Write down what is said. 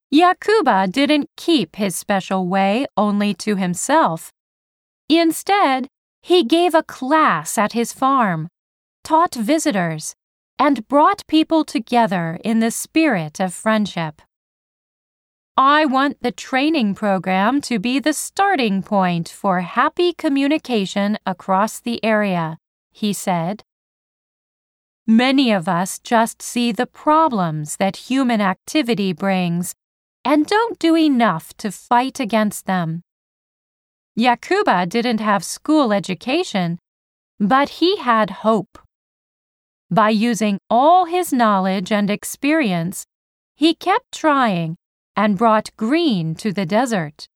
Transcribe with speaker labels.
Speaker 1: Yakuba didn't keep his special way only to himself. Instead, he gave a class at his farm, taught visitors, and brought people together in the spirit of friendship. I want the training program to be the starting point for happy communication across the area, he said. Many of us just see the problems that human activity brings and don't do enough to fight against them. Yakuba didn't have school education, but he had hope. By using all his knowledge and experience, he kept trying and brought green to the desert.